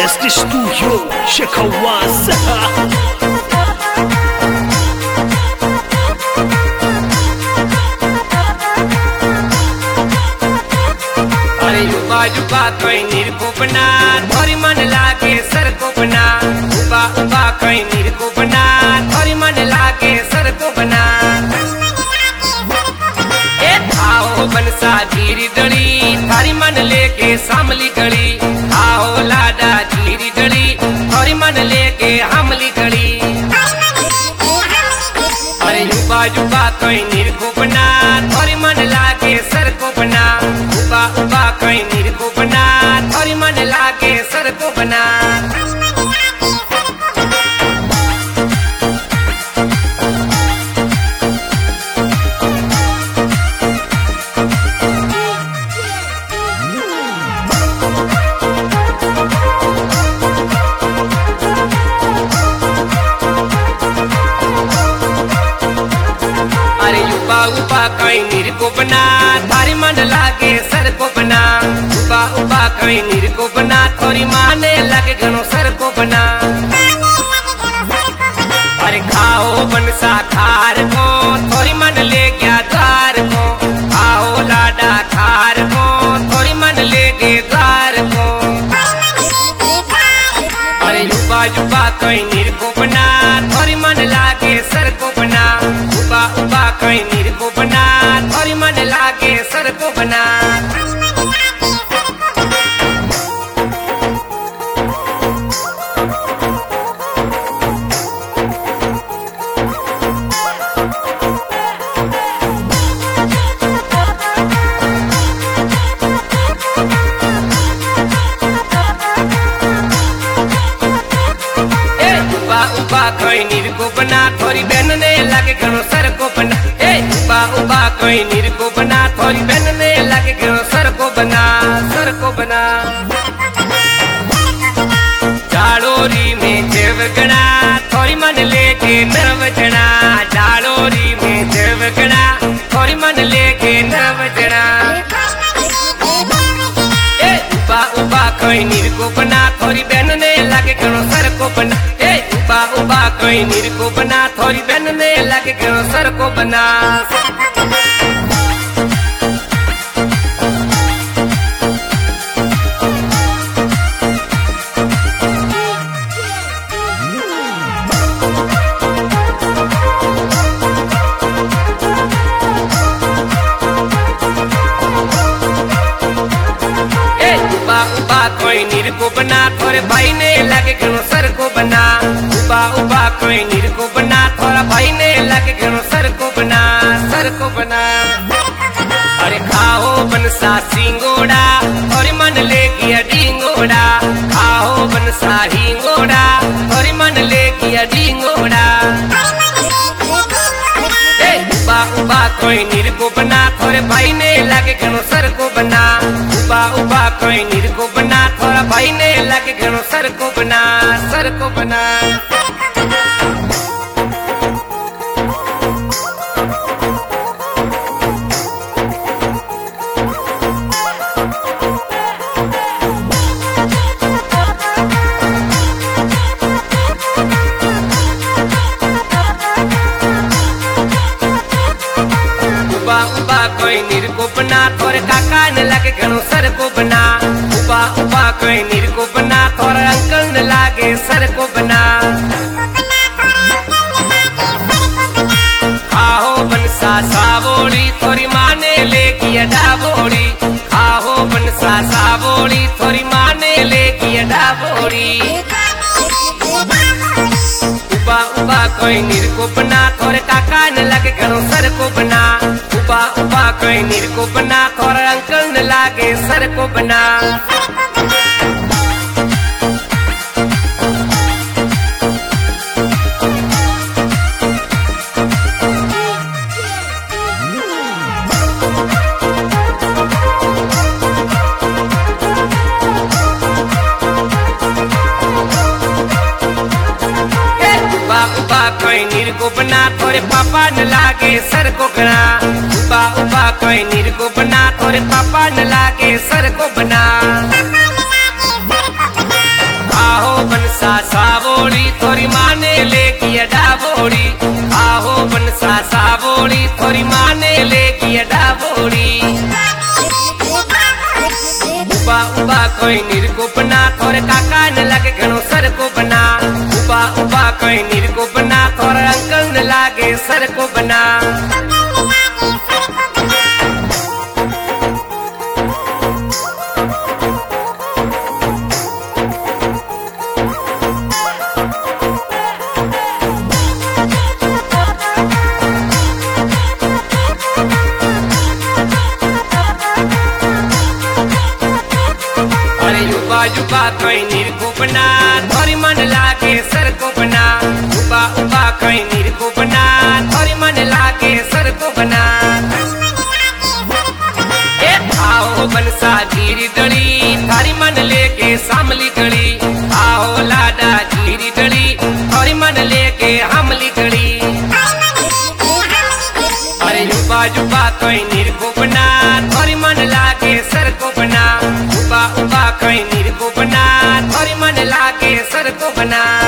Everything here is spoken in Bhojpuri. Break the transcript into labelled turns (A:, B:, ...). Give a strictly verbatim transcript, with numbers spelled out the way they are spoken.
A: Best Studio Shakawas.
B: युवा युवा कोई निर्कोपना थोड़ी मन लागे सर को बना उबा उबा कोई निर्कोपना थोड़ी मन लागे सर को बना ए आओ बनसा धीरी दड़ी थारी मन लेके सामली गड़ी आओ लाडा धीरी दड़ी थोड़ी मन लेके हमली गड़ी अरे युवा युवा कोई निर्कोपना थोड़ी मन लागे सर को बना उबा उबा कोई निर्को बना थोड़ी मन लागे सर को बना अरे युवा उबा कोई निर्को बना थारी मन लागे सर को बना उबा उबा कोई निर्को बना थोड़ी माने लगे घणो सर को बना अरे खाओ बनसा खार को थोड़ी मन ले गया द्वार को आओ लाडा खार को थोड़ी मन ले गए द्वार को अरे युवा युवा कोई निर्को बना थोड़ी मन लागे सर को बना उबा उबा कोई निर्को बना थोड़ी मन लागे सर को बना उबा कोई निर्को बना थोड़ी बहनने लगे घणो सर को बना ए उबा उबा कोई निर्को बना थोड़ी बहनने लगे घणो सर को बना सर को बना जाड़ोरी में देव गणा थोड़ी मन लेके नरव जना जाड़ोरी में देव गणा थोड़ी मन लेके नरव जना ए उबा उबा कोई निर्को बना थोड़ी बहनने लगे घणो सर को बना उबा उबा कोई निर्को बना थोड़ी बहनने लगे घणो सर को बना उबा उबा कोई निर्को बना थोड़े भाई ने लगे घणो सर को बना उबा उबा कोई निर्को बना थोड़ा भाई ने लगे घणो सर को बना सर को बना अरे खाओ बनसा सिंगोड़ा थोड़ी मन ले गया डिंगोड़ा खाओ बनसा हिंगोड़ा थोड़ी मन ले गया डिंगोड़ा उबा उबा कोई निर्को बना थोड़े भाई ने लगे घणो सर को बना उबा उबा कोई निर्को बना थोड़ा भाई ने लगे घणो सर को बना सर को बना उबा उबा कोई निर्को बना थोड़े काका न लगे घणो सर को बना उबा उबा कोई निर्को बना थोड़ा अंकल न लागे सर को बना खाओ बनसा सावोड़ी थोड़ी माने ले गया डाबोड़ी खाओ बनसा सावोड़ी थोड़ी माने ले गया डाबोड़ी उबा उबा कोई निर्को बना थोड़े काका न लगे घणो सर को बना उबा उबा कोई निर्को बना थोड़ा अंकल न लागे सर को बना कोई निर्को बना थोड़े पापा न लागे सर को गना उबा उबा कोई निर्को बना थोड़े पापा न लागे सर को बना बनसा सावोड़ी थोड़ी माने लेगी अडाबोड़ी आहो बनसा सावोड़ी थोड़ी माने लेगी अडाबोड़ी उबा उबा कोई निरको बना थोड़े काका न लगे घणो सर को बना उबा उबा कोई निरको बना थोड़े अंकल न लागे सर को बना युबा युबा कोई नीर को बना थोड़ी मन लागे सर को बना उबा उबा कोई नीर को बना थोड़ी मन लागे सर को बना ए आओ बनसा जीरी डली थारी मन लेके सामली गली आओ लाडा जीरी डली थोड़ी मन लेके हमली गली अरे युबा युबा कोई नीर को बना थोड़ी मन लागे सर को बना उबा उबा कोई नीर को बना थोड़ी मन लागे सर को बना।